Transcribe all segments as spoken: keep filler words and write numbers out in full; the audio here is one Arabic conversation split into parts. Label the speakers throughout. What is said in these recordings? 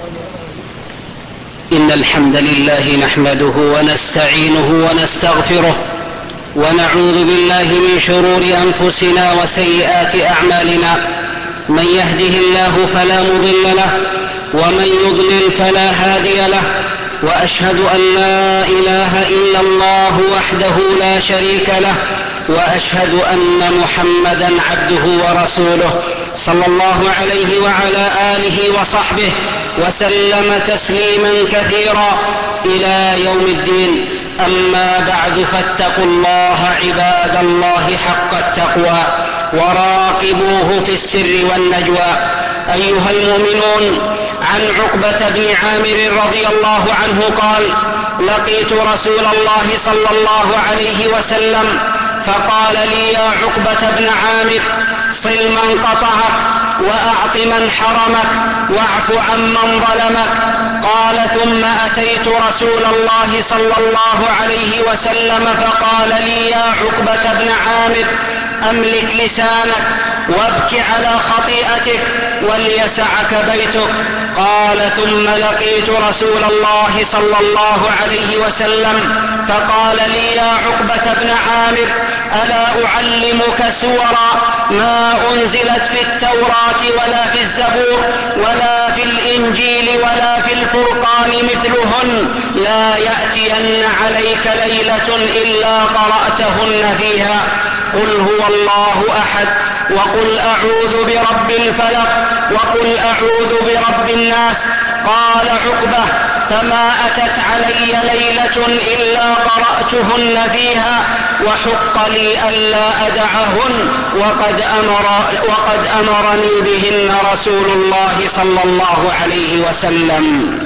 Speaker 1: إن الحمد لله نحمده ونستعينه ونستغفره ونعوذ بالله من شرور أنفسنا وسيئات أعمالنا. من يهده الله فلا مضل له ومن يضلل فلا هادي له، وأشهد أن لا إله إلا الله وحده لا شريك له، وأشهد أن محمدا عبده ورسوله صلى الله عليه وعلى آله وصحبه وسلم تسليما كثيرا إلى يوم الدين. أما بعد، فاتقوا الله عباد الله حق التقوى وراقبوه في السر والنجوى. أيها المؤمنون، عن عقبة بن عامر رضي الله عنه قال: لقيت رسول الله صلى الله عليه وسلم فقال لي: يا عقبة بن عامر، صل من قطعك وأعط من حرمك واعف عن من ظلمك. قال: ثم أتيت رسول الله صلى الله عليه وسلم فقال لي: يا عقبة بن عامر، أملك لسانك وابك على خطيئتك وليسعك بيتك. قال: ثم لقيت رسول الله صلى الله عليه وسلم فقال لي: يا عقبة بن عامر، ألا أعلمك سورا ما أنزلت في التوراة ولا في الزبور ولا في الإنجيل ولا في الفرقان مثلهن، لا يأتين عليك ليلة إلا قرأتهن فيها. قل هو الله أحد، وقل أعوذ برب الفلق، وقل أعوذ برب الناس. قال عقبة: فما أتت علي ليلة إلا قرأتهن فيها، وحق لي ألا أدعهن، وقد, أمر وقد أمرني بهن رسول الله صلى الله عليه وسلم.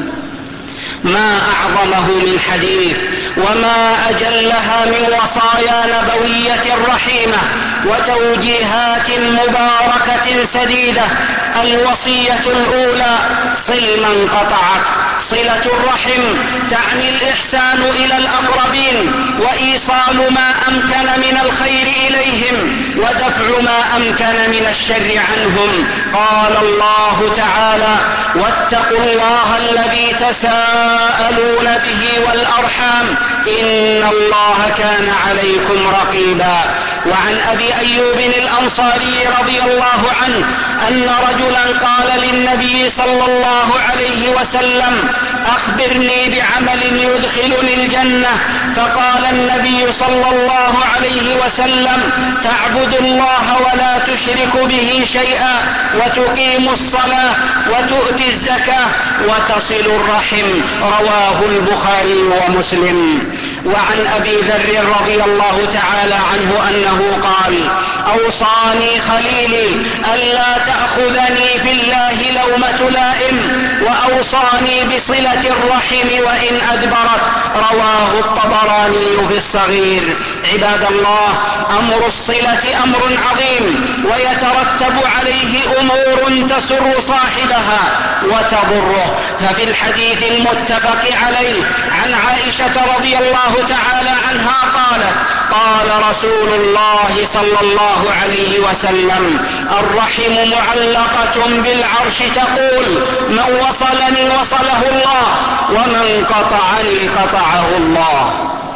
Speaker 1: ما أعظمه من حديث وما أجلها من وصايا نبوية رحيمة وتوجيهات مباركة سديدة. الوصية الأولى: صل من قطعك. صلة الرحم تعني الإحسان إلى الأقربين وإيصال ما أمكن من الخير إليهم ودفع ما أمكن من الشر عنهم. قال الله تعالى: واتقوا الله الذي تساءلون به والأرحام إن الله كان عليكم رقيبا. وعن أبي أيوب الأنصاري رضي الله عنه أن رجلا قال للنبي صلى الله عليه وسلم: أخبرني بعمل يدخلني الجنة. فقال النبي صلى الله عليه وسلم: تعبد الله ولا تشرك به شيئا، وتقيم الصلاة، وتؤتي الزكاة، وتصل الرحم. رواه البخاري ومسلم. وعن أبي ذر رضي الله تعالى عنه أنه قال: أوصاني خليلي ألا تأخذني في الله لومة لائم، وأوصاني بصلة الرحم وإن أدبرت. رواه الطبراني في الصغير. عباد الله، أمر الصلة أمر عظيم ويترتب عليه أمور تسر صاحبها وتضره. ففي الحديث المتفق عليه عن عائشة رضي الله تعالى عنها قالت: قال رسول الله صلى الله عليه وسلم: الرحم معلقة بالعرش تقول: من وصلني وصله الله، ومن قطعني قطعه الله.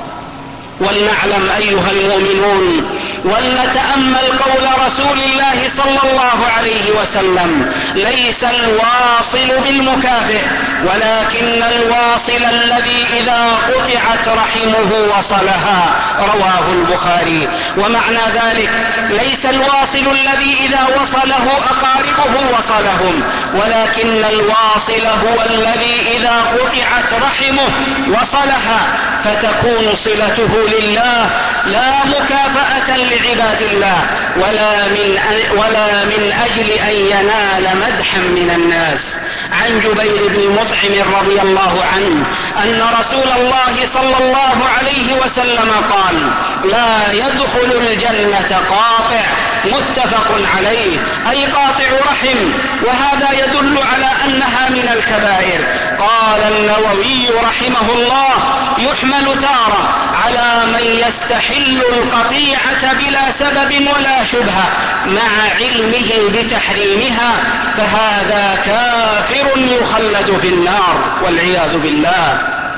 Speaker 1: ولنعلم أيها المؤمنون ولنتأمل قول رسول الله صلى الله عليه وسلم: ليس الواصل بالمكافئ، ولكن الواصل الذي إذا قطعت رحمه وصلها. رواه البخاري. ومعنى ذلك: ليس الواصل الذي إذا وصله أقاربه وصلهم، ولكن الواصل هو الذي إذا قطعت رحمه وصلها، فتكون صلته لله لا مكافأة لعباد الله ولا من, ولا من أجل أن ينال مدحا من الناس. عن جبير بن مطعم رضي الله عنه أن رسول الله صلى الله عليه وسلم قال: لا يدخل الجنة قاطع. متفق عليه، أي قاطع رحم، وهذا يدل على أنها من الكبائر. قال النووي رحمه الله: يحمل تارة على من يستحل القطيعة بلا سبب ولا شبهة مع علمه بتحريمها، فهذا كافر يخلد يخلد في النار والعياذ بالله.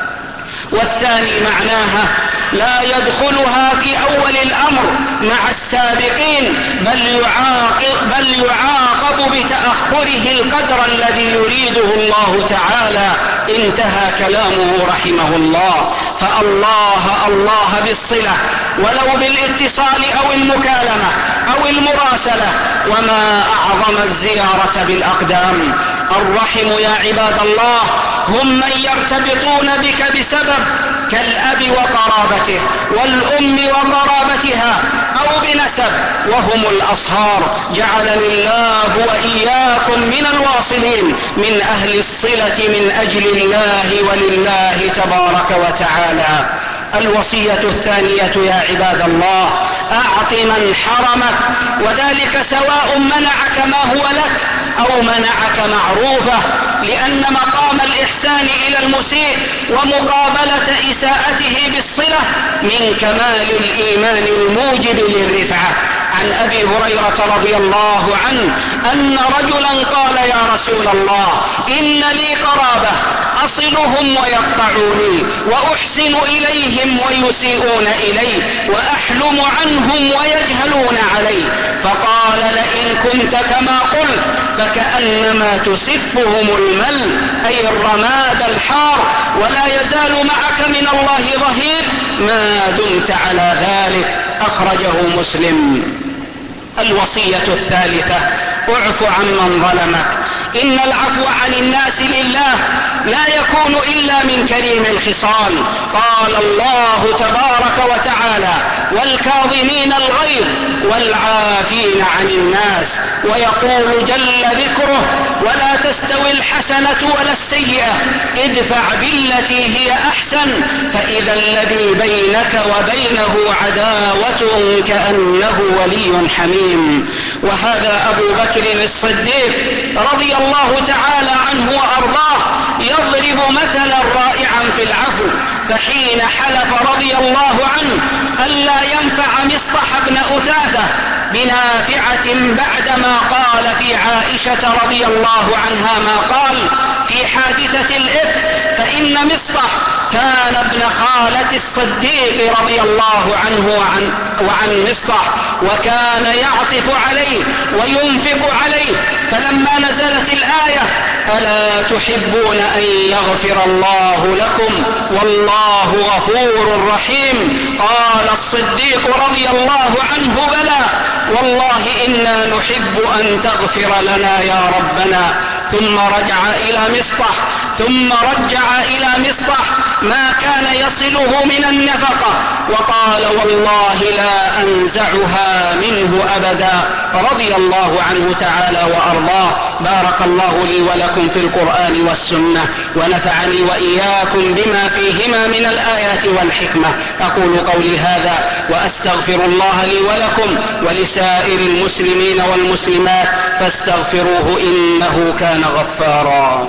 Speaker 1: والثاني معناها لا يدخلها في أول الأمر مع السابقين، بل يعاقب, بل يعاقب بتأخره القدر الذي يريده الله تعالى. انتهى كلامه رحمه الله. فالله الله بالصلة ولو بالاتصال أو المكالمة أو المراسلة، وما أعظم الزيارة بالأقدام. الرحم يا عباد الله هم من يرتبطون بك بسبب كالأب وقرابته والأم وقرابتها أو بنسب، وهم الأصهار. جعلني الله وإياكم من الواصلين من أهل الصلة من أجل الله ولله تبارك وتعالى. الوصية الثانية يا عباد الله أعط من حرمك، وذلك سواء منعك ما هو لك أو منعك معروفه، لأن مقام الإحسان إلى المسيء ومقابلة إساءته بالصلة من كمال الإيمان الموجب للرفعة. عن أبي هريرة رضي الله عنه أن رجلا قال يا رسول الله إن لي قرابة أصلهم ويقطعوني وأحسن إليهم ويسيئون إلي وأحلم عنهم ويجهلون علي، فقال لئن كنت كما قلت فكأنما تسفهم المل، أي الرماد الحار، ولا يزال معك من الله ظهير ما دمت على ذلك. أخرجه مسلم. الوصية الثالثة اعف عمن ظلمك. إن العفو عن الناس لله لا يكون إلا من كريم الخصال. قال الله تبارك وتعالى والكاظمين الغيظ والعافين عن الناس، ويقول جل ذكره ولا تستوي الحسنة ولا السيئة ادفع بالتي هي أحسن فإذا الذي بينك وبينه عداوة كأنه ولي حميم. وهذا أبو بكر الصديق رضي الله تعالى عنه وأرضاه يضرب مثلا رائعا في العفو، فحين حلف رضي الله عنه ألا ينفع مصطح بن أثاثة بنافعة بعدما قال في عائشة رضي الله عنها ما قال في حادثة الإفك، فإن مصطح كان ابن خالة الصديق رضي الله عنه وعن, وعن مصطح، وكان يعطف عليه وينفق عليه. فلما نزلت الآية ألا تحبون أن يغفر الله لكم والله غفور رحيم، قال الصديق رضي الله عنه بلى والله إنا نحب أن تغفر لنا يا ربنا. ثم رجع إلى مصطح ثم رجع إلى مصطح ما كان يصله من النفقة وقال والله لا أنزعها منه أبدا، رضي الله عنه تعالى وأرضاه. بارك الله لي ولكم في القرآن والسنة، ونفعني وإياكم بما فيهما من الآيات والحكمة. أقول قولي هذا وأستغفر الله لي ولكم ولسائر المسلمين والمسلمات فاستغفروه إنه كان غفارا.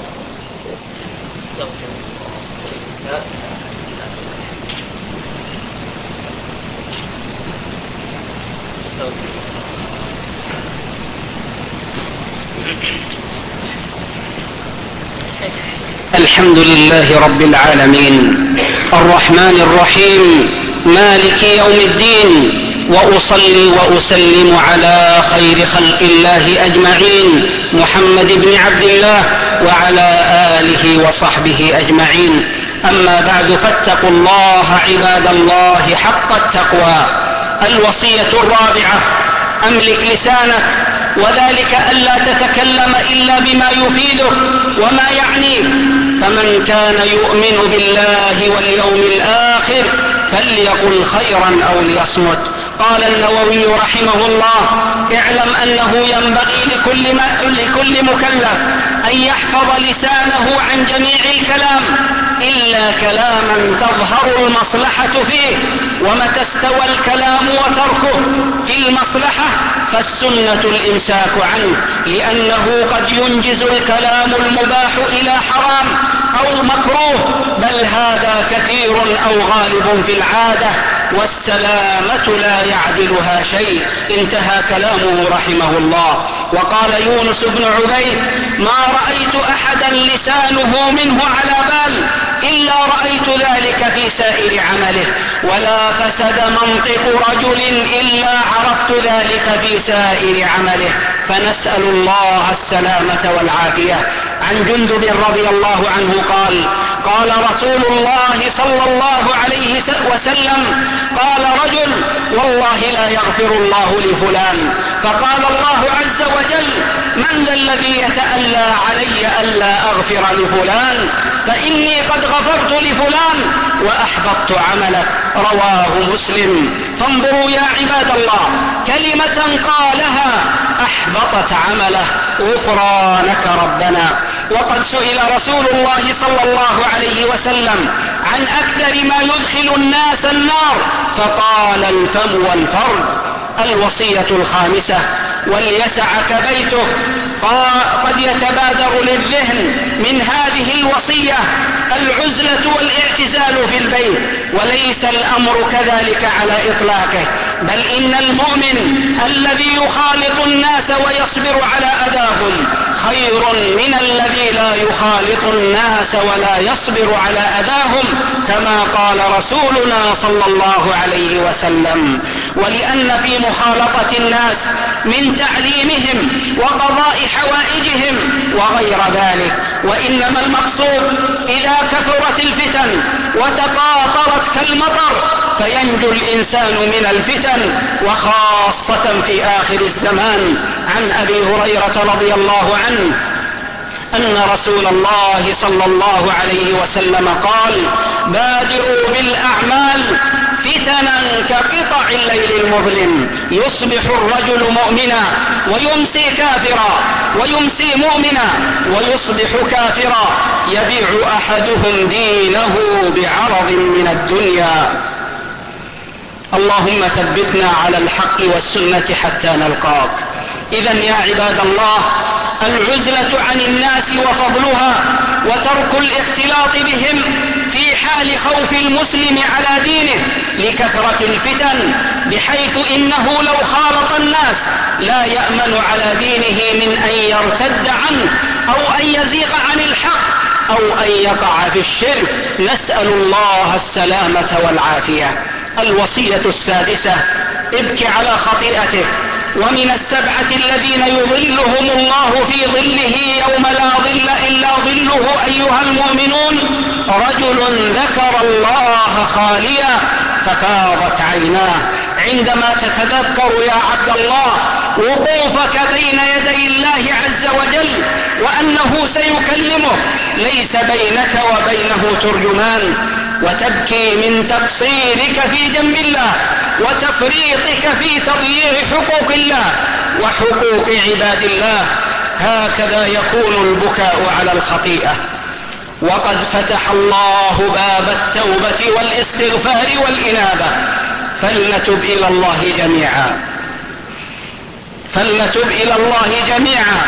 Speaker 1: الحمد لله رب العالمين الرحمن الرحيم مالك يوم الدين، وأصلي وأسلم على خير خلق الله أجمعين محمد بن عبد الله وعلى آله وصحبه أجمعين. أما بعد فاتقوا الله عباد الله حق التقوى. الوصية الرابعة أملك لسانك، وذلك ألا تتكلم إلا بما يفيدك وما يعنيك، فمن كان يؤمن بالله واليوم الآخر فليقل خيرا أو ليصمت. قال النووي رحمه الله اعلم أنه ينبغي لكل, ما لكل مكلف أن يحفظ لسانه عن جميع الكلام إلا كلاما تظهر المصلحة فيه، ومتى استوى الكلام وتركه في المصلحة فالسنة الإمساك عنه، لأنه قد ينجز الكلام المباح إلى حرام أو مكروه، بل هذا كثير أو غالب في العادة، والسلامة لا يعدلها شيء. انتهى كلامه رحمه الله. وقال يونس بن عبيد ما رأيت أحدا خاشعا لسانه منه على بال إلا رأيت ذلك في سائر عمله، ولا فسد منطق رجل إلا عرفت ذلك في سائر عمله. فنسأل الله السلامة والعافية. عن جندب رضي الله عنه قال: قال رسول الله صلى الله عليه وسلم: قال رجل: والله لا يغفر الله لفلان. فقال الله عز وجل: من ذا الذي يتألى علي ألا أغفر لفلان؟ فإني قد غفرت لفلان وأحبطت عملك. رواه مسلم. فانظروا يا عباد الله، كلمة قالها أحبطت عمله: غفرانك ربنا. وقد سئل رسول الله صلى الله عليه وسلم عن أكثر ما يدخل الناس النار، فقال: الفم والفرج. الوصية الخامسة: وليسعك بيتك. قد يتبادر للذهن من هذه الوصية العزلة والاعتزال في البيت، وليس الأمر كذلك على إطلاقه، بل إن المؤمن الذي يخالط الناس ويصبر على أذاهم خير من الذي لا يخالط الناس ولا يصبر على أذاهم، كما قال رسولنا صلى الله عليه وسلم. ولأن في مخالطة الناس من تعليمهم وقضاء حوائجهم وغير ذلك. وإنما المقصود إذا كثرت الفتن وتقاطرت كالمطر فينجو الإنسان من الفتن، وخاصة في آخر الزمان. عن أبي هريرة رضي الله عنه أن رسول الله صلى الله عليه وسلم قال: بادروا بالأعمال فتنا كقطع الليل المظلم، يصبح الرجل مؤمنا ويمسي كافرا، ويمسي مؤمنا ويصبح كافرا، يبيع أحدهم دينه بعرض من الدنيا. اللهم ثبتنا على الحق والسنة حتى نلقاك. إذن يا عباد الله، العزلة عن الناس وفضلها وترك الاختلاط بهم في حال خوف المسلم على دينه لكثرة الفتن، بحيث إنه لو خالط الناس لا يأمن على دينه من أن يرتد عنه أو أن يزيغ عن الحق أو أن يقع في الشرك. نسأل الله السلامة والعافية. الوصية السادسة: ابك على خطيئتك. ومن السبعة الذين يظلهم الله في ظله يوم لا ظل إلا ظله أيها المؤمنون: رجل ذكر الله خاليا ففاضت عيناه. عندما تتذكر يا عبد الله وقوفك بين يدي الله عز وجل وأنه سيكلمه ليس بينك وبينه ترجمان، وتبكي من تقصيرك في جنب الله وتفريطك في تضييع حقوق الله وحقوق عباد الله، هكذا يكون البكاء على الخطيئة. وقد فتح الله باب التوبة والاستغفار والإنابة، فلنتب إلى الله جميعا فلنتب إلى الله جميعا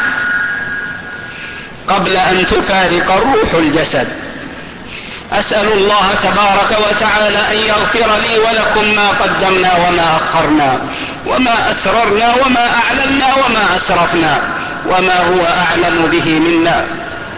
Speaker 1: قبل أن تفارق الروح الجسد. أسأل الله تبارك وتعالى أن يغفر لي ولكم ما قدمنا وما أخرنا وما أسررنا وما أعلنا وما أسرفنا وما هو أعلم به منا.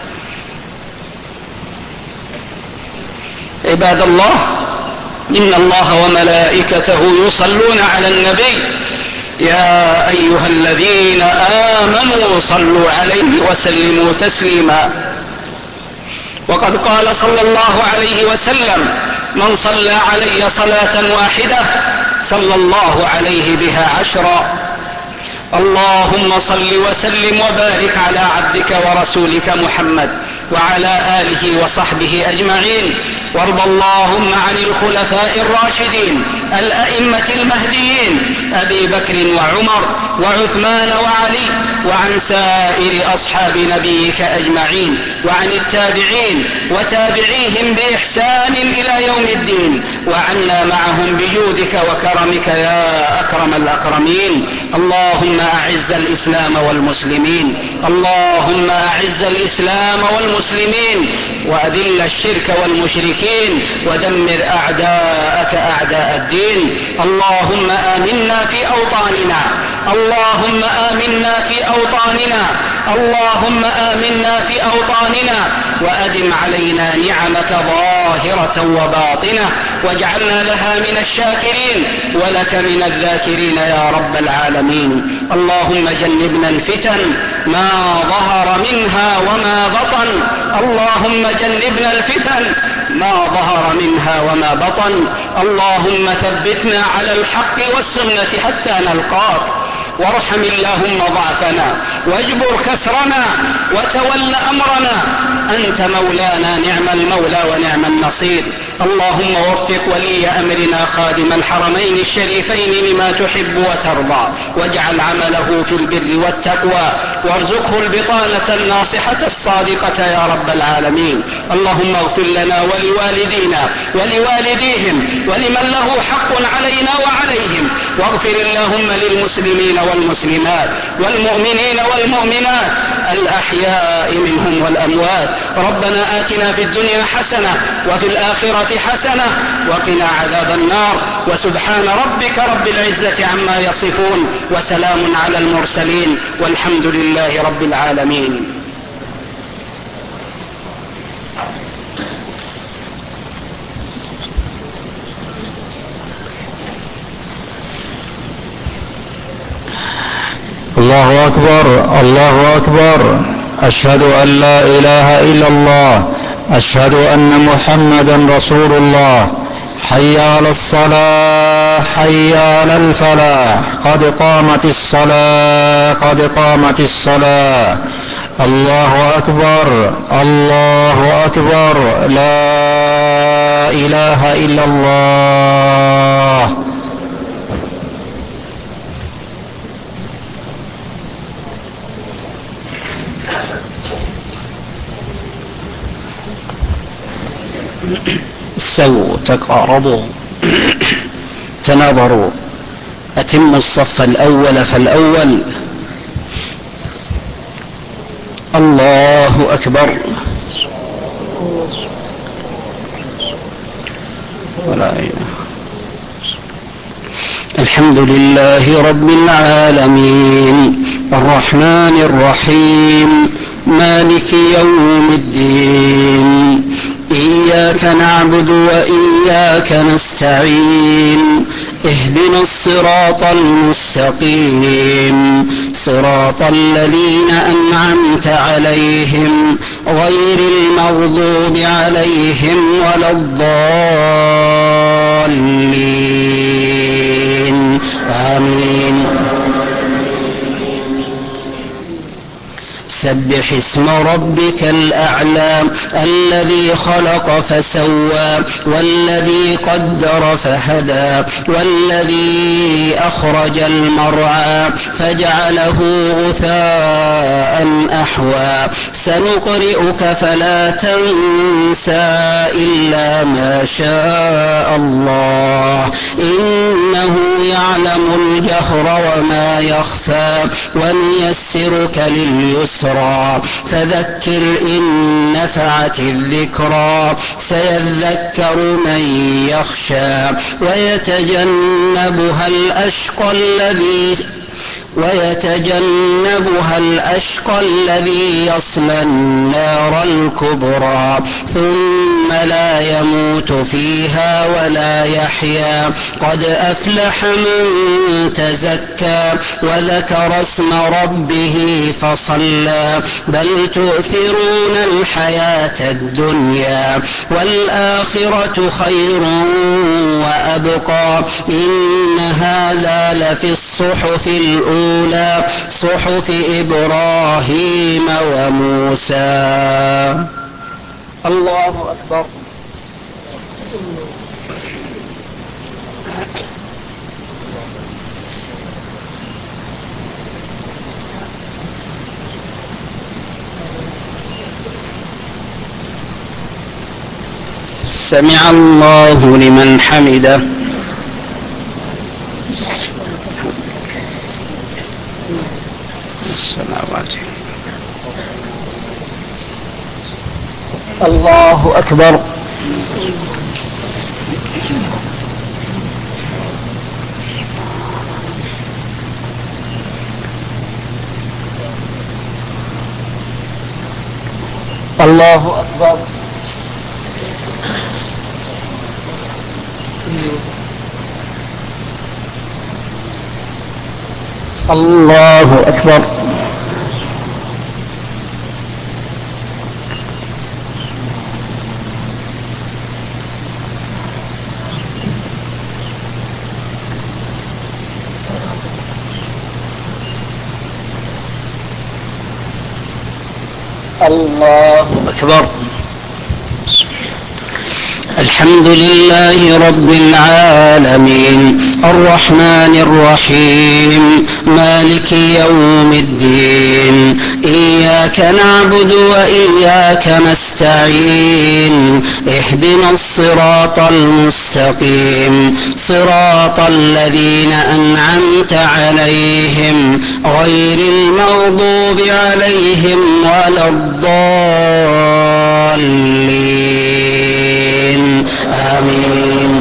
Speaker 1: عباد الله، إن الله وملائكته يصلون على النبي. يا أيها الذين آمنوا صلوا عليه وسلموا تسليما. وقد قال صلى الله عليه وسلم: من صلى علي صلاة واحدة صلى الله عليه بها عشرا. اللهم صل وسلم وبارك على عبدك ورسولك محمد وعلى آله وصحبه أجمعين. وارض اللهم عن الخلفاء الراشدين الأئمة المهديين أبي بكر وعمر وعثمان وعلي، وعن سائر أصحاب نبيك أجمعين، وعن التابعين وتابعيهم بإحسان إلى يوم الدين، وعنا معهم بجودك وكرمك يا أكرم الأكرمين. اللهم أعز الإسلام والمسلمين اللهم أعز الإسلام والمسلمين وأذل الشرك والمشركين ودمر أعداءك أعداءك أعداء الدين. اللهم آمنا في أوطاننا، اللهم آمنا في أوطاننا، اللهم آمنا في أوطاننا، وأدم علينا نعمك ظاهرة وباطنة، واجعلنا لها من الشاكرين ولك من الذاكرين يا رب العالمين. اللهم جنبنا الفتن ما ظهر منها وما بطن، اللهم جنبنا الفتن ما ظهر منها وما بطن. اللهم ثبتنا على الحق والسنة حتى نلقاك، وارحم اللهم ضعفنا واجبر كسرنا وتول أمرنا، أنت مولانا نعم المولى ونعم النصير. اللهم وفق ولي أمرنا خادم الحرمين الشريفين لما تحب وترضى، واجعل عمله في البر والتقوى، وارزقه البطانة الناصحة الصادقة يا رب العالمين. اللهم اغفر لنا ولوالدينا ولوالديهم ولمن له حق علينا وعليهم، واغفر اللهم للمسلمين والمسلمات والمؤمنين والمؤمنات الأحياء منهم والأموات. ربنا آتنا في الدنيا حسنة وفي الآخرة حسنة وقنا عذاب النار. وسبحان ربك رب العزة عما يصفون، وسلام على المرسلين، والحمد لله رب العالمين.
Speaker 2: الله أكبر، الله أكبر، أشهد أن لا إله إلا الله، أشهد أن محمدا رسول الله. حي على الصلاة، حي على الفلاح، قد قامت الصلاة، قد قامت الصلاة. الله أكبر، الله أكبر، لا إله إلا الله.
Speaker 1: استووا، تقاربوا، تناظروا، أتموا الصف الأول فالأول. الله أكبر. ولا إله. الحمد لله رب العالمين، الرحمن الرحيم، مالك يوم الدين، إياك نعبد وإياك نستعين، اهدنا الصراط المستقيم، صراط الذين أنعمت عليهم غير المغضوب عليهم ولا الضالين، آمين. سبح اسم ربك الأعلى الذي خلق فسوى، والذي قدر فهدى، والذي أخرج المرعى فجعله غثاء أحوى. سنقرئك فلا تنسى إلا ما شاء الله، إنه يعلم الجهر وما يخفى، ونيسرك لليسرى فذكر إن نفعت الذكرى. سيذكر من يخشى ويتجنبها الأشقى الذي ويتجنبها الأشقى الذي يصلى النار الكبرى، ثم لا يموت فيها ولا يحيا. قد أفلح من تزكى وذكر اسم ربه فصلى، بل تؤثرون الحياة الدنيا والآخرة خير وأبقى. إن هذا لفي الصحف الأولى، صحف إبراهيم وموسى. الله أكبر. سمع الله لمن حمده. السماوات. الله أكبر.
Speaker 2: الله أكبر. الله أكبر. الله أكبر.
Speaker 1: الحمد لله رب العالمين الرحمن الرحيم مالك يوم الدين إياك نعبد وإياك نستعين اهدنا الصراط المستقيم صراط الذين أنعمت عليهم غير المغضوب عليهم ولا الضالين آمين.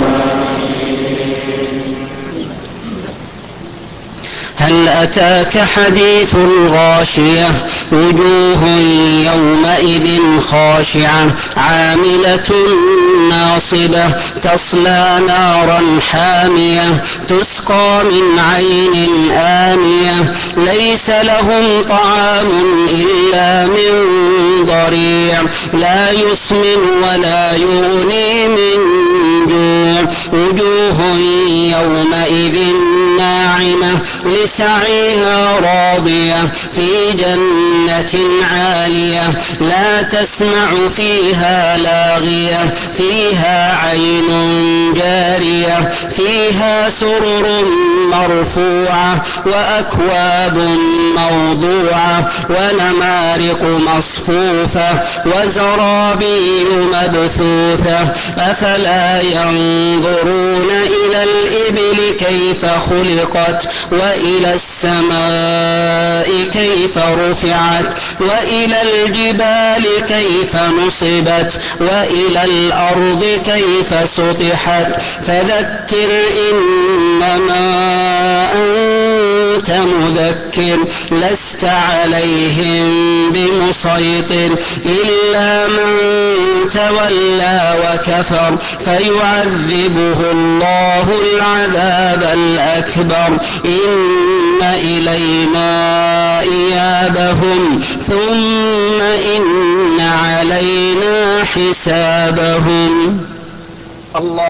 Speaker 1: هل أتاك حديث الغاشية وجوه يومئذ خاشعة عاملة ناصبة تصلى نارا حامية تسقى من عين آنية ليس لهم طعام إلا من ضريع لا يسمن ولا يغني من جوع وجوه يومئذ ناعمة لسعيها راضية في جنة عالية لا تسمع فيها لاغية فيها عين جارية فيها سرر مرفوعة وأكواب موضوعة ونمارق مصفوفة وزرابي مبثوثة أفلا ينظرون إلى الإبل كيف خلقت وإلى السماء كيف رفعت وإلى الجبال كيف نصبت وإلى الأرض كيف سطحت فذكر إنما أنت مذكر لست عليهم بمسيطر إلا من تولى وكفر فيعذبه الله العذاب الأكبر إن إلينا إيابهم ثم إن علينا حسابهم. الله.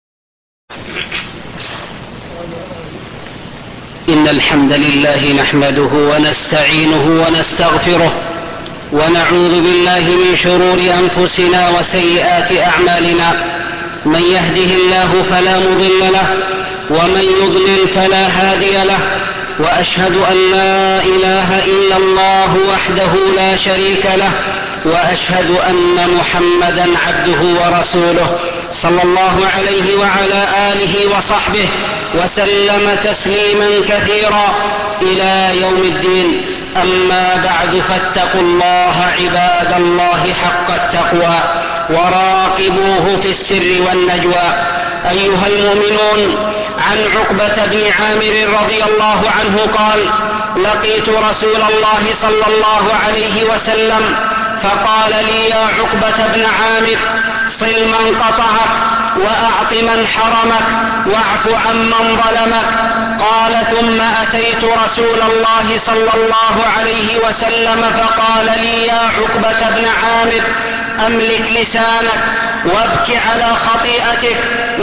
Speaker 1: إن الحمد لله نحمده ونستعينه ونستغفره ونعوذ بالله من شرور أنفسنا وسيئات أعمالنا من يهده الله فلا مضل له ومن يضلل فلا هادي له وأشهد أن لا إله إلا الله وحده لا شريك له وأشهد أن محمدا عبده ورسوله صلى الله عليه وعلى آله وصحبه وسلم تسليما كثيرا إلى يوم الدين. أما بعد فاتقوا الله عباد الله حق التقوى وراقبوه في السر والنجوى. أيها المؤمنون عن عقبة بن عامر رضي الله عنه قال لقيت رسول الله صلى الله عليه وسلم فقال لي يا عقبة بن عامر صل من قطعك وأعط من حرمك واعف عن من ظلمك. قال ثم أتيت رسول الله صلى الله عليه وسلم فقال لي يا عقبة بن عامر أملك لسانك وابك على خطيئتك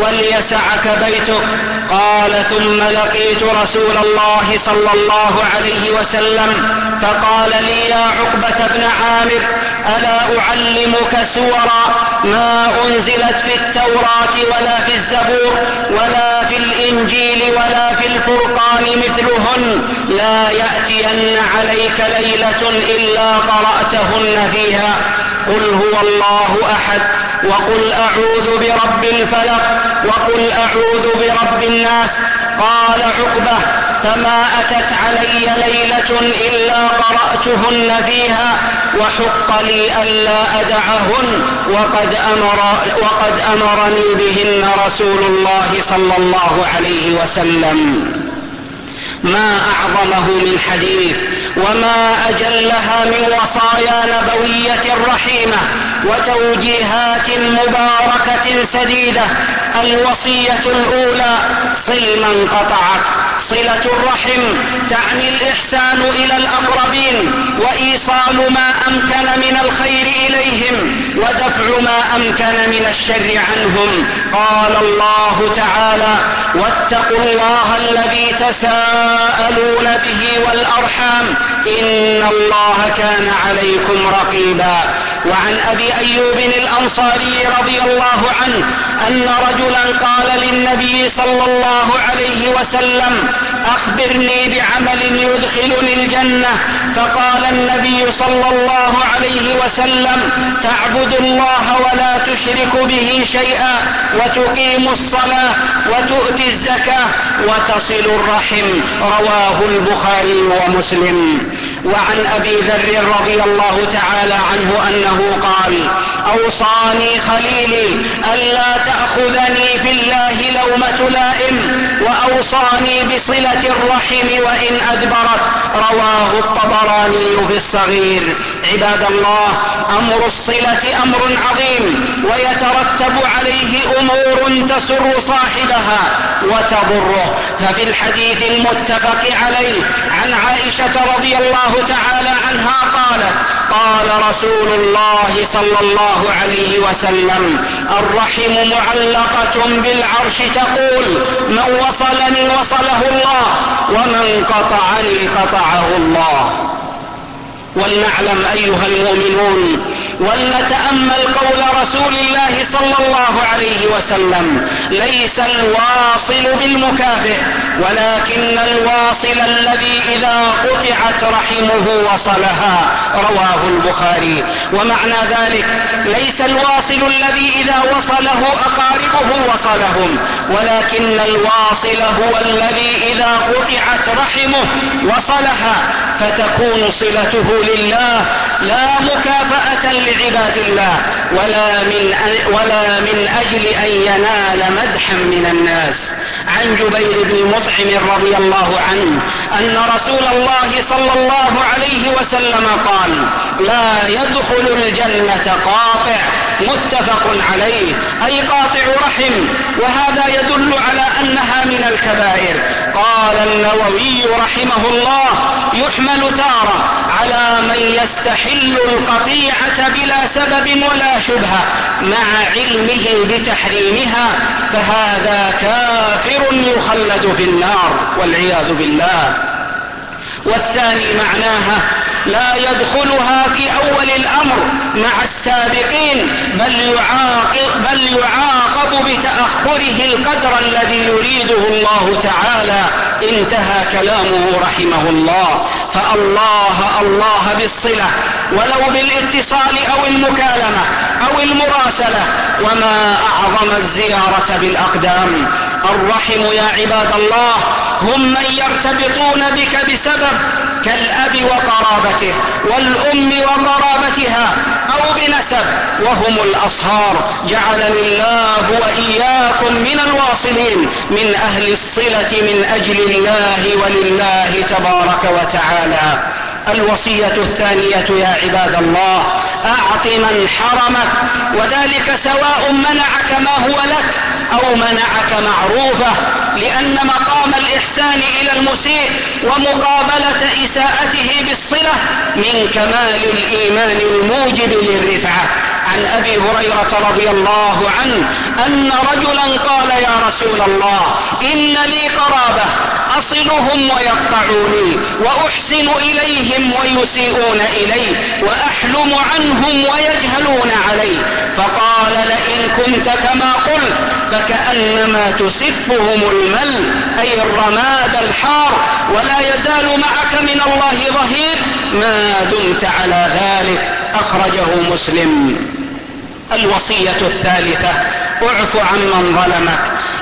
Speaker 1: وليسعك بيتك. قال ثم لقيت رسول الله صلى الله عليه وسلم فقال لي يا عقبة بن عامر ألا أعلمك سورا ما أنزلت في التوراة ولا في الزبور ولا في الإنجيل ولا في الفرقان مثلهن لا يأتين عليك ليلة إلا قرأتهن فيها قل هو الله أحد وقل أعوذ برب الفلق وقل أعوذ برب الناس. قال عقبة فما أتت علي ليلة إلا قرأتهن فيها وحق لي ألا أدعهن وقد, أمر وقد أمرني بهن رسول الله صلى الله عليه وسلم. ما أعظمه من حديث وما أجلها من وصايا نبوية رحيمة عظيمة وتوجيهات مباركة سديدة. الوصية الأولى: صل من قطعك. صلة الرحم تعني الإحسان إلى الأقربين وإيصال ما أمكن من الخير إليهم ودفع ما أمكن من الشر عنهم. قال الله تعالى: واتقوا الله الذي تساءلون به والأرحام إن الله كان عليكم رقيبا. وعن أبي أيوب الأنصاري رضي الله عنه أن رجلا قال للنبي صلى الله عليه وسلم: أخبرني بعمل يدخلني الجنة. فقال النبي صلى الله عليه وسلم: تعبد الله ولا تشرك به شيئا وتقيم الصلاة وتؤتي الزكاة وتصل الرحم. رواه البخاري ومسلم. وعن أبي ذر رضي الله تعالى عنه أنه قال: أوصاني خليلي ألا تأخذني في الله لومة لائم وأوصاني بصلة الرحم وإن أدبرت. رواه الطبراني في الصغير. عباد الله، أمر الصلة أمر عظيم ويترتب عليه أمور تسر صاحبها وتضره. ففي الحديث المتفق عليه عن عائشة رضي الله تعالى عنها قالت: قال رسول الله صلى الله عليه وسلم: الرحم معلقة بالعرش تقول: من وصلني وصله الله ومن قطعني قطعه الله. ولنعلم أيها المؤمنون ولنتأمل قول رسول الله صلى الله عليه وسلم: ليس الواصل بالمكافئ ولكن الواصل الذي إذا قطعت رحمه وصلها. رواه البخاري. ومعنى ذلك: ليس الواصل الذي إذا وصله أقاربه وصلهم، ولكن الواصل هو الذي إذا قطعت رحمه وصلها، فتكون صلته لله لا مكافأة لعباد الله ولا من, ولا من أجل أن ينال مدحا من الناس. عن جبير بن مطعم رضي الله عنه أن رسول الله صلى الله عليه وسلم قال: لا يدخل الجنة قاطع. متفق عليه، أي قاطع رحم، وهذا يدل على أنها من الكبائر. قال النووي رحمه الله: يحمل تارة على من يستحل القطيعة بلا سبب ولا شبهة مع علمه بتحريمها، فهذا كافر يخلد في النار والعياذ بالله. والثاني معناها: لا يدخلها في أول الأمر مع السابقين، بل يعاقب, بل يعاقب بتأخره القدر الذي يريده الله تعالى. انتهى كلامه رحمه الله. فالله الله بالصلة ولو بالاتصال أو المكالمة أو المراسلة، وما أعظم الزيارة بالأقدام. الرحم يا عباد الله هم من يرتبطون بك بسبب، كالأب وقرابته والأم وقرابتها، أو بنسب وهم الأصهار. جعلني الله وإياكم من الواصلين من أهل الصلة من أجل الله ولله تبارك وتعالى. الوصية الثانية يا عباد الله: أعط من حرمك، وذلك سواء منعك ما هو لك أو منعك معروفه، لأن مقام الإحسان إلى المسيء ومقابلة إساءته بالصلة من كمال الإيمان الموجب للرفعة. عن أبي هريرة رضي الله عنه أن رجلا قال: يا رسول الله، إن لي قرابة أصلهم ويقطعوني وأحسن إليهم ويسيئون إلي وأحلم عنهم ويجهلون علي. فقال: لئن كنت كما قلت فكأنما تسفهم المل، أي الرماد الحار، ولا يزال معك من الله ظهير ما دمت على ذلك. أخرجه مسلم. الوصية الثالثة: اعف عمن ظلمك.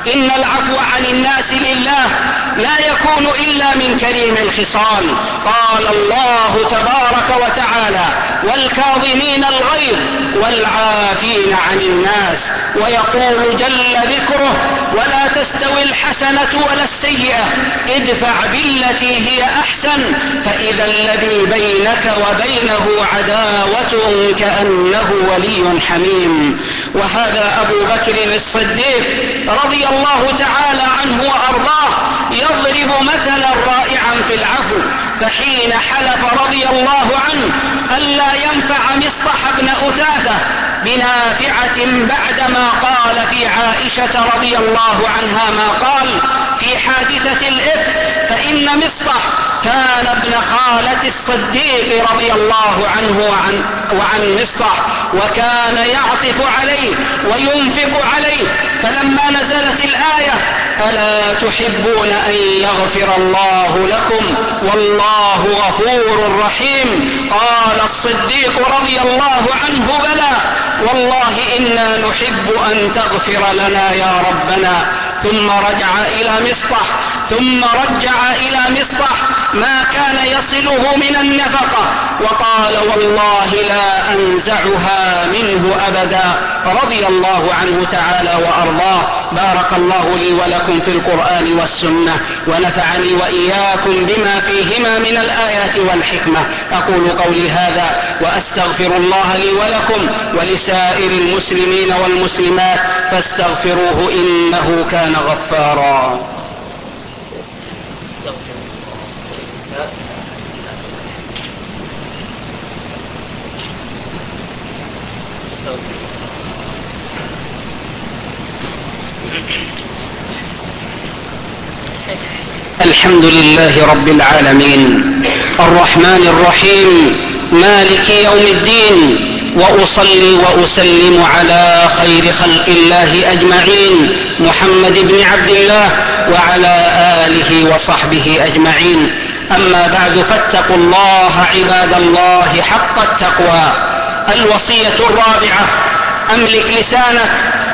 Speaker 1: إن العفو عن الناس لله لا يكون إلا من كريم الخصال. قال الله تبارك وتعالى: والكاظمين الغيظ والعافين عن الناس. ويقول جل ذكره: ولا تستوي الحسنة ولا السيئة ادفع بالتي هي أحسن فإذا الذي بينك وبينه عداوة كأنه ولي حميم. وهذا أبو بكر الصديق رضي الله تعالى عنه وأرضاه يضرب مثلا رائعا في العفو، فحين حلف رضي الله عنه ألا ينفع مصطح بن أثاثة بنافعة بعدما قال في عائشة رضي الله عنها ما قال في حادثة الإفك، فإن مصطح كان ابن خالة الصديق رضي الله عنه وعن, وعن مصطح، وكان يعطف عليه وينفق عليه. فلما نزلت الآية: ألا تحبون أن يغفر الله لكم والله غفور رحيم، قال الصديق رضي الله عنه: بلى والله إنا نحب أن تغفر لنا يا ربنا. ثم رجع إلى مصطح ثم رجع إلى مصطح ما كان يصله من النفقة وقال: والله لا أنزعها منه أبدا، رضي الله عنه تعالى وأرضاه. بارك الله لي ولكم في القرآن والسنة، ونفعني وإياكم بما فيهما من الآيات والحكمة. أقول قولي هذا وأستغفر الله لي ولكم ولسائر المسلمين والمسلمات فاستغفروه إنه كان غفارا. الحمد لله رب العالمين الرحمن الرحيم مالك يوم الدين، وأصلي وأسلم على خير خلق الله أجمعين محمد بن عبد الله وعلى آله وصحبه أجمعين. أما بعد، فاتقوا الله عباد الله حق التقوى. الوصية الرابعة: أملك لسانك،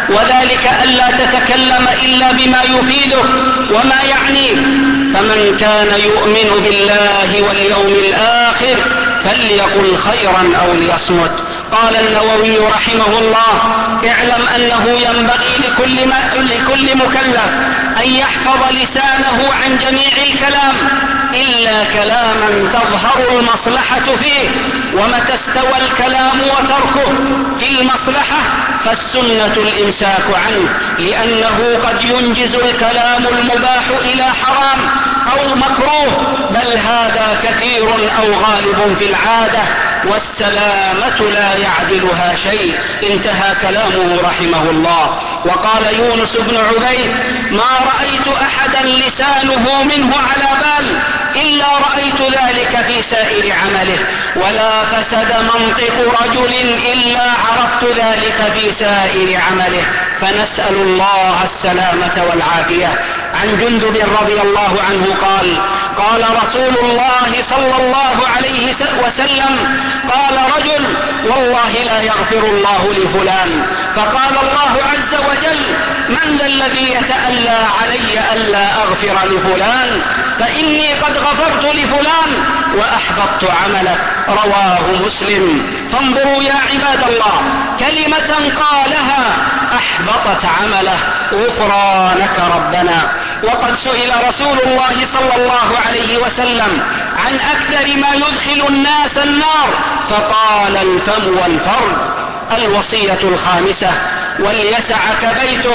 Speaker 1: وذلك ألا تتكلم إلا بما يفيدك وما يعنيك، فمن كان يؤمن بالله واليوم الآخر فليقل خيرا أو ليصمت. قال النووي رحمه الله: اعلم أنه ينبغي لكل, ما لكل مكلف أن يحفظ لسانه عن جميع الكلام إلا كلاما تظهر المصلحة فيه، ومتى استوى الكلام وتركه في المصلحة فالسنة الإمساك عنه، لأنه قد ينجز الكلام المباح إلى حرام أو مكروه، بل هذا كثير أو غالب في العادة، والسلامة لا يعدلها شيء. انتهى كلامه رحمه الله. وقال يونس بن عبيد: ما رأيت أحدا لسانه منه على بال إلا رأيت ذلك في سائر عمله، ولا فسد منطق رجل إلا عرفت ذلك في سائر عمله. فنسأل الله السلامة والعافية. عن جندب رضي الله عنه قال: قال رسول الله صلى الله عليه وسلم: قال رجل: والله لا يغفر الله لفلان. فقال الله عز وجل: من ذا الذي يتألى علي ألا أغفر لفلان؟ فإني قد غفرت لفلان وأحبطت عملك. رواه مسلم. فانظروا يا عباد الله، كلمة قالها أحبطت عمله. غفرانك ربنا. وقد سئل رسول الله صلى الله عليه وسلم عن أكثر ما يدخل الناس النار، فقال: الفم والفرج. الوصية الخامسة: وليسعك بيتك.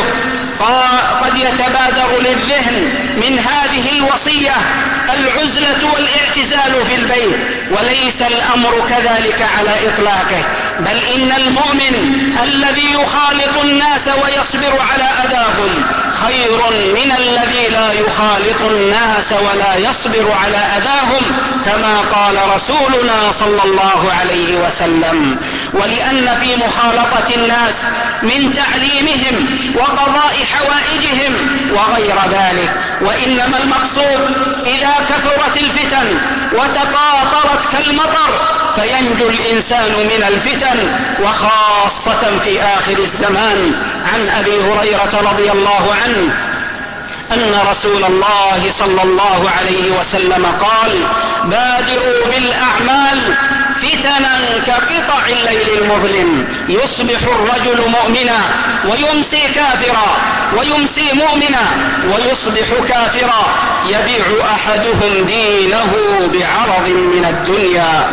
Speaker 1: قد يتبادر للذهن من هذه الوصية العزلة والاعتزال في البيت، وليس الأمر كذلك على إطلاقه، بل إن المؤمن الذي يخالط الناس ويصبر على أذاهم خير من الذي لا يخالط الناس ولا يصبر على أذاهم، كما قال رسولنا صلى الله عليه وسلم. ولأن في مخالطة الناس من تعليمهم وقضاء حوائجهم وغير ذلك. وإنما المقصود إذا كثرت الفتن وتقاطرت كالمطر فينجو الإنسان من الفتن، وخاصة في آخر الزمان. عن أبي هريرة رضي الله عنه أن رسول الله صلى الله عليه وسلم قال: بادروا بالأعمال فتنا كقطع الليل المظلم، يصبح الرجل مؤمنا ويمسي كافرا، ويمسي مؤمنا ويصبح كافرا، يبيع أحدهم دينه بعرض من الدنيا.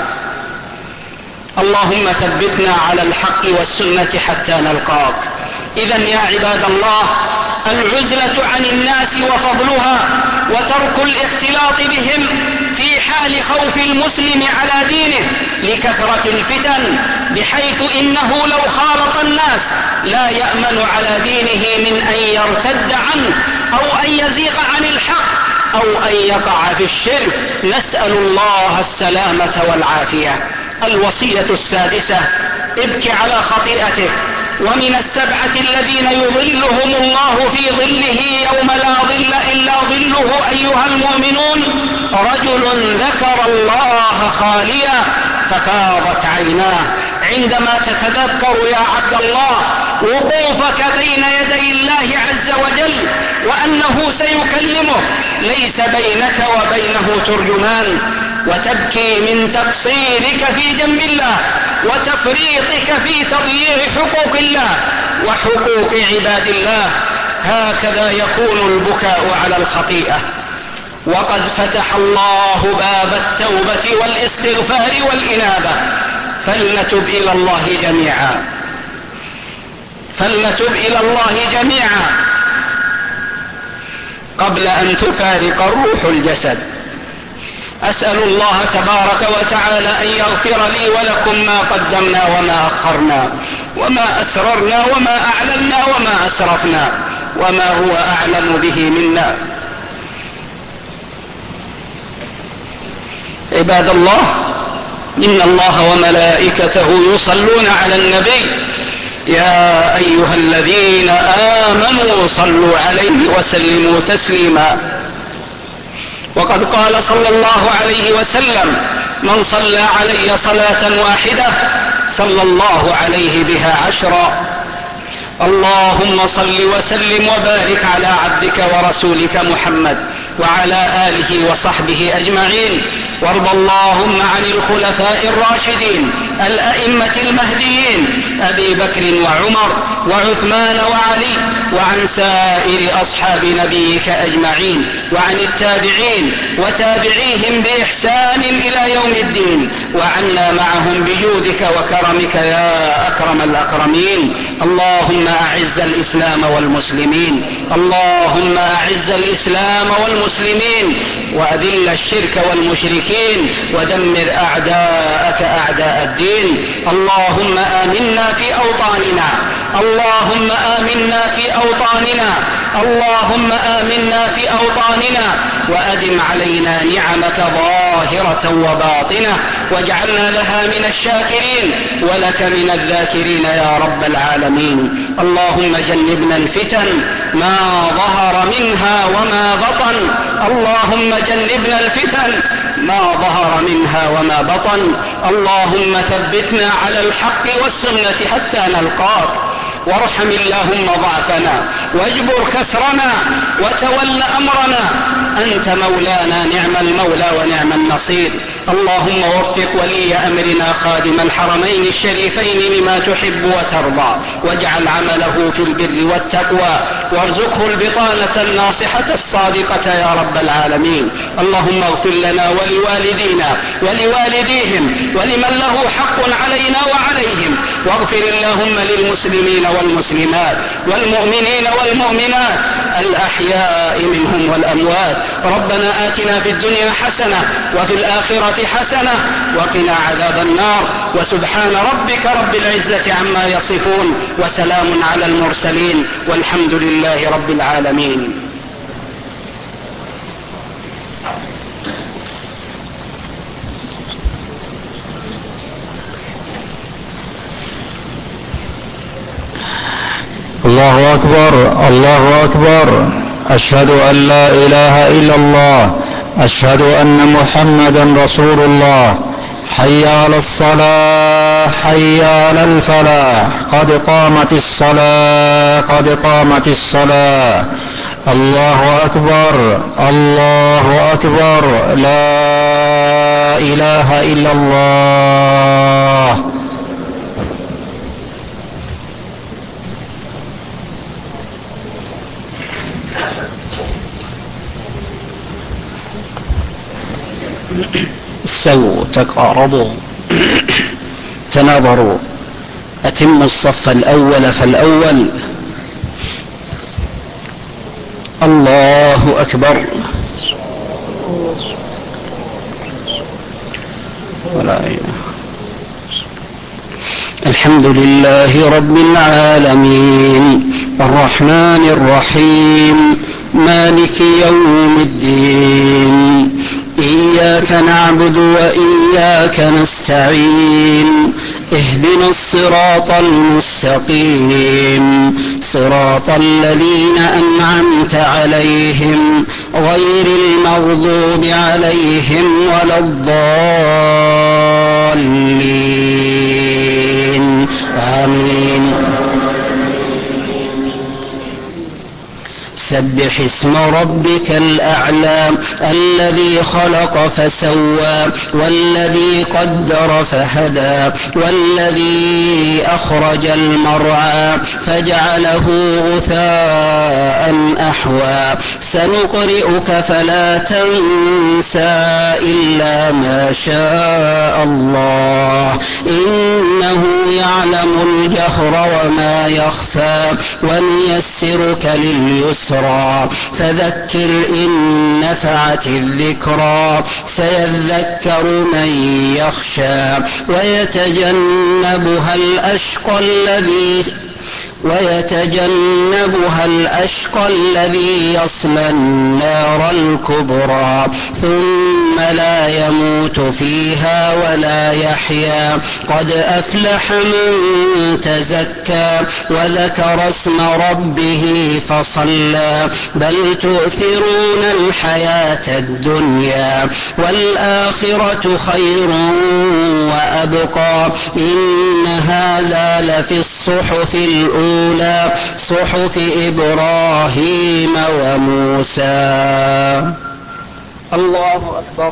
Speaker 1: اللهم ثبتنا على الحق والسنة حتى نلقاك. إذن يا عباد الله، العزلة عن الناس وفضلها وترك الاختلاط بهم في حال خوف المسلم على دينه لكثرة الفتن، بحيث إنه لو خالط الناس لا يأمن على دينه من أن يرتد عنه أو أن يزيغ عن الحق أو أن يقع في الشرك. نسأل الله السلامة والعافية. الوصية السادسة: ابك على خطيئتك. ومن السبعة الذين يظلهم الله في ظله يوم لا ظل إلا ظله أيها المؤمنون: رجل ذكر الله خاليا ففاضت عيناه. عندما تتذكر يا عبد الله وقوفك بين يدي الله عز وجل وأنه سيكلمه، ليس بينك وبينه ترجمان، وتبكي من تقصيرك في جنب الله وتفريطك في تضييع حقوق الله وحقوق عباد الله، هكذا يكون البكاء على الخطيئة. وقد فتح الله باب التوبة والاستغفار والإنابة، فلنتب إلى الله جميعا، فلنتب إلى الله جميعا قبل أن تفارق الروح الجسد. أسأل الله تبارك وتعالى أن يغفر لي ولكم ما قدمنا وما أخرنا وما أسررنا وما أعلنا وما أسرفنا وما هو أعلم به منا. عباد الله، إن الله وملائكته يصلون على النبي. يا أيها الذين آمنوا صلوا عليه وسلموا تسليما. وقد قال صلى الله عليه وسلم: من صلى علي صلاة واحدة صلى الله عليه بها عشرا. اللهم صل وسلم وبارك على عبدك ورسولك محمد وعلى آله وصحبه أجمعين. وارض اللهم عن الخلفاء الراشدين الأئمة المهديين أبي بكر وعمر وعثمان وعلي، وعن سائر أصحاب نبيك أجمعين، وعن التابعين وتابعيهم بإحسان إلى يوم الدين، وعنا معهم بجودك وكرمك يا أكرم الأكرمين. اللهم أعز الإسلام والمسلمين، اللهم أعز الإسلام والمسلمين، وأذل الشرك والمشركين، ودمر أعداءك أعداء الدين. اللهم آمنا في أوطاننا، اللهم آمنا في أوطاننا، اللهم آمنا في أوطاننا، وأدم علينا نعمك ظاهرة وباطنة، واجعلنا لها من الشاكرين ولك من الذاكرين يا رب العالمين. اللهم جنبنا الفتن ما ظهر منها وما بطن، اللهم جنبنا الفتن ما ظهر منها وما بطن. اللهم ثبتنا على الحق والسنة حتى نلقاك، وارحم اللهم ضعفنا واجبر كسرنا وتول أمرنا، أنت مولانا نعم المولى ونعم النصير. اللهم وفق ولي أمرنا خادم الحرمين الشريفين لما تحب وترضى، واجعل عمله في البر والتقوى، وارزقه البطانة الناصحة الصادقة يا رب العالمين. اللهم اغفر لنا ولوالدينا ولوالديهم ولمن له حق علينا وعليهم، واغفر اللهم للمسلمين والمسلمات والمؤمنين والمؤمنات الأحياء منهم والأموات. ربنا آتنا في الدنيا حسنة وفي الآخرة حسنة وقنا عذاب النار. وسبحان ربك رب العزة عما يصفون، وسلام على المرسلين، والحمد لله رب العالمين.
Speaker 2: الله أكبر، الله أكبر. أشهد أن لا إله إلا الله، أشهد أن محمدا رسول الله. حي على الصلاة حي على الفلاح قد قامت الصلاة قد قامت الصلاة. الله أكبر الله أكبر لا إله إلا الله.
Speaker 1: استووا تقاربوا تناظروا أتموا الصف الأول فالأول. الله أكبر. ولا إله. الحمد لله رب العالمين الرحمن الرحيم مالك يوم الدين إياك نعبد وإياك نستعين اهدنا الصراط المستقيم صراط الذين أنعمت عليهم غير المغضوب عليهم ولا الضالين آمين. سبح اسم ربك الأعلى الذي خلق فسوى والذي قدر فهدى والذي أخرج المرعى فجعله غثاء أحوى. سنقرئك فلا تنسى إلا ما شاء الله إنه يعلم الجهر وما يخفى ونيسرك لليسرى فذكر إن نفعت الذكرى سيذكر من يخشى ويتجنبها الأشقى الذي ويتجنبها الأشقى الذي يصلى النار الكبرى ثم لا يموت فيها ولا يحيا. قد أفلح من تزكى وذكر اسم ربه فصلى بل تؤثرون الحياة الدنيا والآخرة خير وأبقى إن هذا لفي الصحف الأولى صحف إبراهيم وموسى. الله أكبر.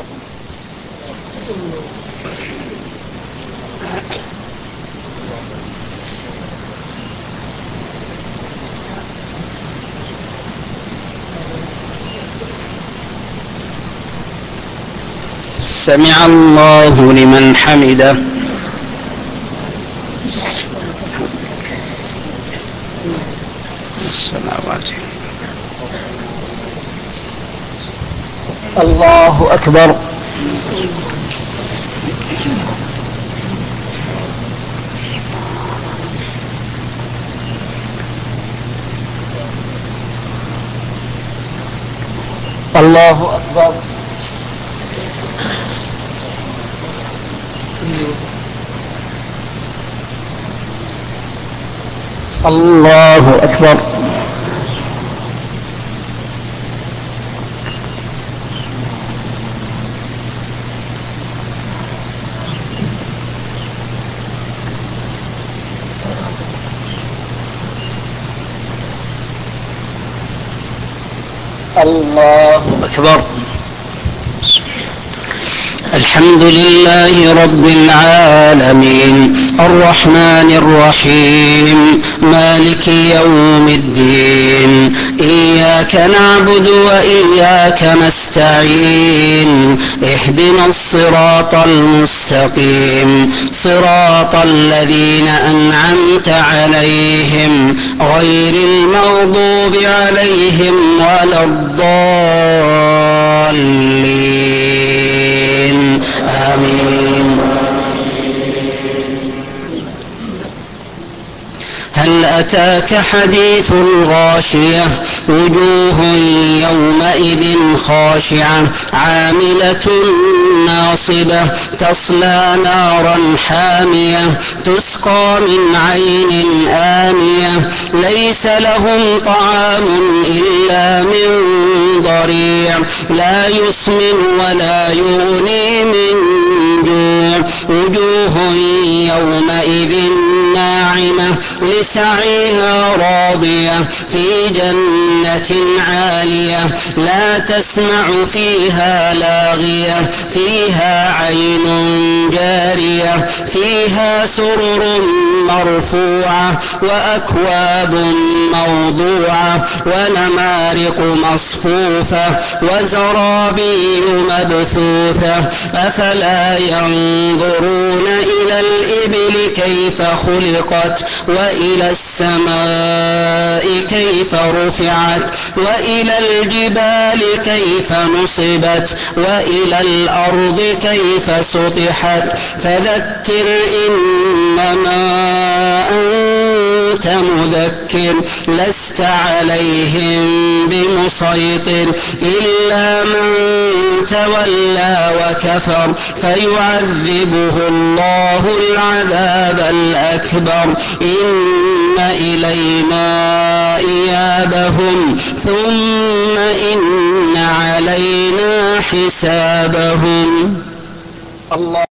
Speaker 1: سمع الله لمن حمده. السماوات. الله أكبر. الله أكبر. الله أكبر. الله أكبر. الحمد لله رب العالمين الرحمن الرحيم مالك يوم الدين إياك نعبد وإياك نستعين اهدنا الصراط المستقيم صراط الذين أنعمت عليهم غير المغضوب عليهم ولا الضالين آمين. هل أتاك حديث الغاشية وجوه يومئذ خاشعة عاملة ناصبة تصلى نارا حامية تسقى من عين آنية ليس لهم طعام إلا من ضريع لا يسمن ولا يغني من جوع وجوه يومئذ ناعمة لسعيها راضية في جنة عالية لا تسمع فيها لاغية فيها عين جارية فيها سرر مرفوعة وأكواب موضوعة ونمارق مصفوفة وزرابي مبثوثة أفلا ينظرون إلى الإبل كيف خلقت وإلى السماء كيف رفعت وإلى الجبال كيف نصبت وإلى الأرض كيف سطحت فذكر إنما أنت مذكر لست عليهم بمسيطر إلا من تولى وكفر فيعذبه الله العذاب الأكبر إن إلينا إيابهم ثم إن علينا حسابهم. الله